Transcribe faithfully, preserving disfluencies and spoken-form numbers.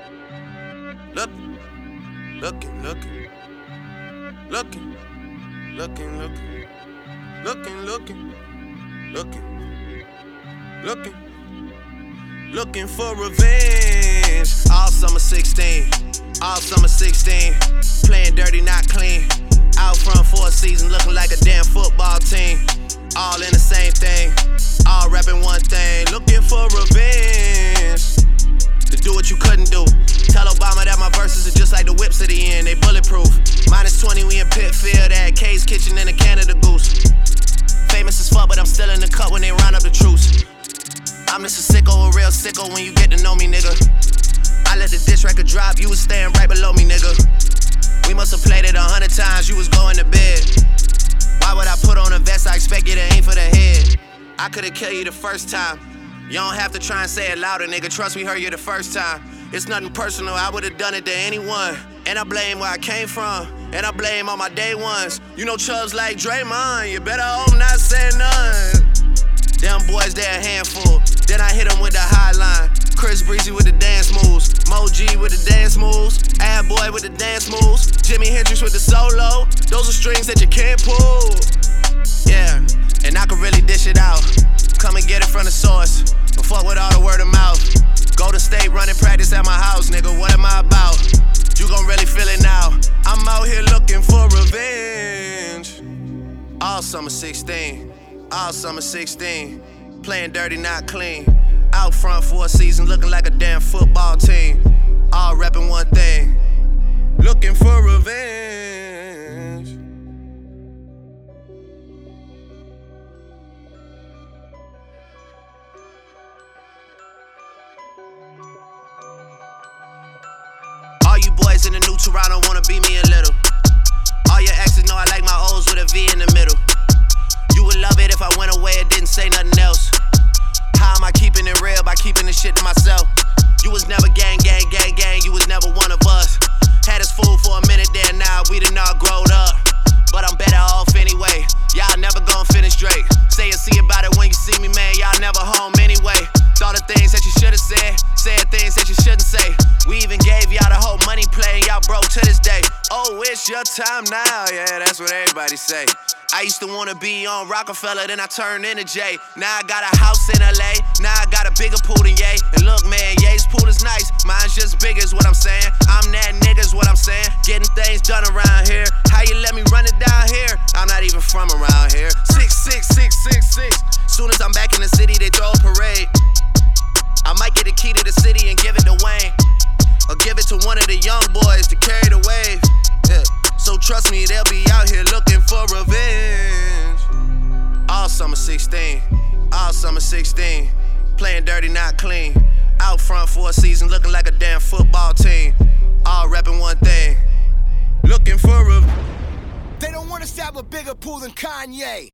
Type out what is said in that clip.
Looking, looking, looking, looking, looking, looking, looking, looking, looking, looking, looking for revenge. All summer sixteen, all summer sixteen, playing dirty, not clean. Out front for a season, looking like a damn football team. All in the same thing, all rapping one thing. Looking for revenge, to do what you couldn't do. Tell Obama that my verses are just like the whips at the end, they bulletproof. Minus twenty, we in Pitfield at K's Kitchen and a Canada Goose. Famous as fuck, but I'm still in the cut when they round up the troops. I'm just a sicko, a real sicko when you get to know me, nigga. I let the diss record drop, you was staying right below me, nigga. We must've played it a hundred times, you was going to bed. Why would I put on a vest? I expect you to aim for the head. I could've killed you the first time. You don't have to try and say it louder, nigga. Trust me, heard you the first time. It's nothing personal, I would've done it to anyone. And I blame where I came from, and I blame all my day ones. You know Chubbs like Draymond, you better hope not say none. Them boys, they a handful. Then I hit them with the high line. Chris Breezy with the dance moves. Mo G with the dance moves. Ad Boy with the dance moves. Jimi Hendrix with the solo. Those are strings that you can't pull. Yeah, and I can really dish it out. Come and get it from the source. But fuck with all the word of mouth. Golden State running practice at my house, nigga. What am I about? You gon' really feel it now. I'm out here looking for revenge. All summer sixteen. All summer sixteen. Playing dirty, not clean. Out front for a season, looking like a damn football team. All repping one thing. Looking for revenge. All you boys in the new Toronto wanna be me a little. All your exes know I like my O's with a V in the middle. You would love it if I went away and didn't say nothing else. How am I keeping it real? By keeping this shit to myself. You was never gang, gang, gang, gang. You was never one of us. Had us fooled for a minute there, now we done all growed up. But I'm better off anyway. Y'all never gon' finish Drake. Say and see about it when you see me, man. Y'all never home anyway. Thought of things that you should've said. Said things that you shouldn't say. We even gave y'all the whole money play, and y'all broke to this day. Oh, it's your time now. Yeah, that's what everybody say. I used to wanna be on Rockefeller, then I turned into Jay. Now I got a house in L A, now I got a bigger pool than Ye. And look, man, Ye's pool is nice, mine's just big is what I'm saying. I'm that nigga's what I'm saying. Getting things done around here. How you let me run it down here? I'm not even from around here. Six, six, six, six, six. Soon as I'm back in the city, they throw a parade. I might get the key to the city and give it to Wayne, or give it to one of the young boys to carry the wave. Yeah. So trust me, they'll be out here looking for revenge. All summer sixteen, all summer sixteen, playing dirty, not clean. Out front for a season, looking like a damn football team. All repping one thing, looking for revenge. They don't want us to have a bigger pool than Kanye.